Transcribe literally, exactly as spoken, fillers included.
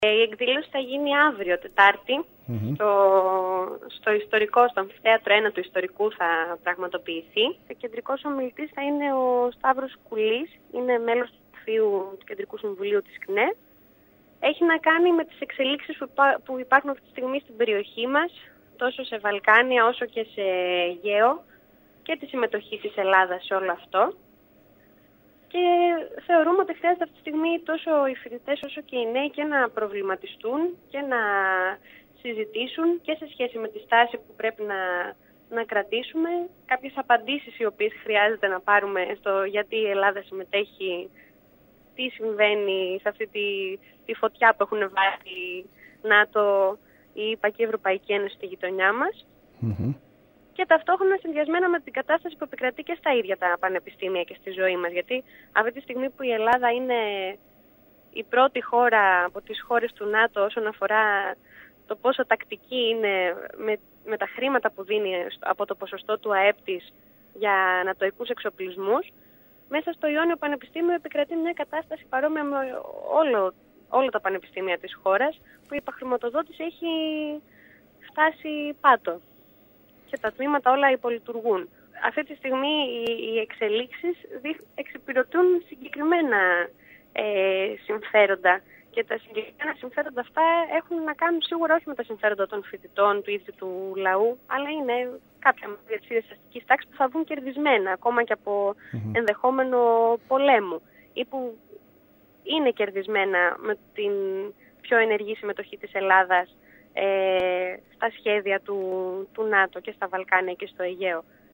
Η εκδήλωση θα γίνει αύριο, Τετάρτη, mm-hmm. στο, στο ιστορικό, στο αμφιθέατρο ένα του ιστορικού θα πραγματοποιηθεί. Ο κεντρικός ομιλητής θα είναι ο Σταύρος Κουλής, είναι μέλος του Γραφείου του Κεντρικού Συμβουλίου της ΚΝΕ. Έχει να κάνει με τις εξελίξεις που, υπά, που υπάρχουν αυτή τη στιγμή στην περιοχή μας, τόσο σε Βαλκάνια όσο και σε Αιγαίο, και τη συμμετοχή της Ελλάδας σε όλο αυτό. Και θεωρούμε ότι χρειάζεται αυτή τη στιγμή τόσο οι φοιτητές όσο και οι νέοι και να προβληματιστούν και να συζητήσουν και σε σχέση με τη στάση που πρέπει να, να κρατήσουμε, κάποιες απαντήσεις οι οποίες χρειάζεται να πάρουμε στο γιατί η Ελλάδα συμμετέχει, τι συμβαίνει σε αυτή τη, τη φωτιά που έχουν βάλει ΝΑΤΟ, η ΗΠΑ και η Ευρωπαϊκή Ένωση στη γειτονιά μας. Mm-hmm. Και ταυτόχρονα συνδυασμένα με την κατάσταση που επικρατεί και στα ίδια τα πανεπιστήμια και στη ζωή μας. Γιατί αυτή τη στιγμή που η Ελλάδα είναι η πρώτη χώρα από τις χώρες του ΝΑΤΟ όσον αφορά το πόσο τακτική είναι με, με τα χρήματα που δίνει από το ποσοστό του ΑΕΠ της για ανατοικούς εξοπλισμούς, μέσα στο Ιόνιο Πανεπιστήμιο επικρατεί μια κατάσταση παρόμοια με όλο, όλα τα πανεπιστήμια της χώρας, που η υπαχρηματοδότηση έχει φτάσει πάτο και τα τμήματα όλα υπολειτουργούν. Αυτή τη στιγμή οι εξελίξεις εξυπηρετούν συγκεκριμένα ε, συμφέροντα και τα συγκεκριμένα συμφέροντα αυτά έχουν να κάνουν σίγουρα όχι με τα συμφέροντα των φοιτητών, του ίδιου του λαού, αλλά είναι κάποια μέλη της ίδιας αστικής τάξης που θα βγουν κερδισμένα ακόμα και από mm-hmm. ενδεχόμενο πολέμου ή που είναι κερδισμένα με την πιο ενεργή συμμετοχή της Ελλάδας Ε, στα σχέδια του, του ΝΑΤΟ και στα Βαλκάνια και στο Αιγαίο.